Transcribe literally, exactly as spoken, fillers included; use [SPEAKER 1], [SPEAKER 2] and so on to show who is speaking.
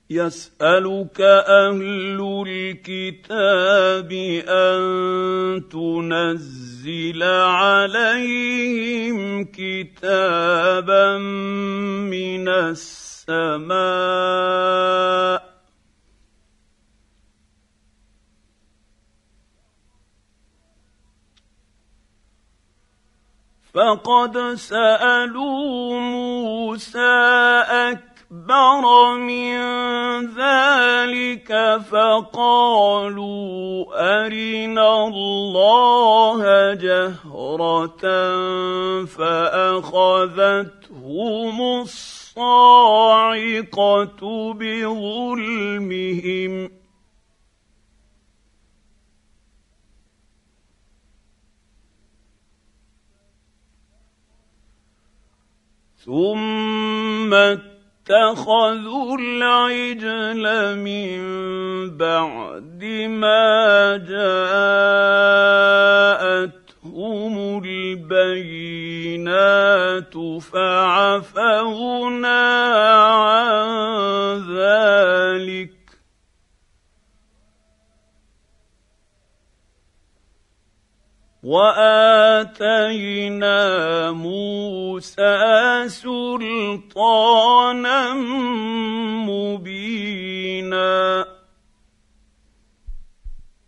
[SPEAKER 1] يسألك أهل الكتاب أن تنزل عليهم كتابا من السماء فقد سألوا موسى أكبر من ذلك فقالوا أرنا الله جهرة فأخذتهم الصاعقة بظلمهم ثم اتخذوا العجل من بعد ما جاءتهم البينات فعفونا عن ذلك وآتينا موسى سلطانا مبينا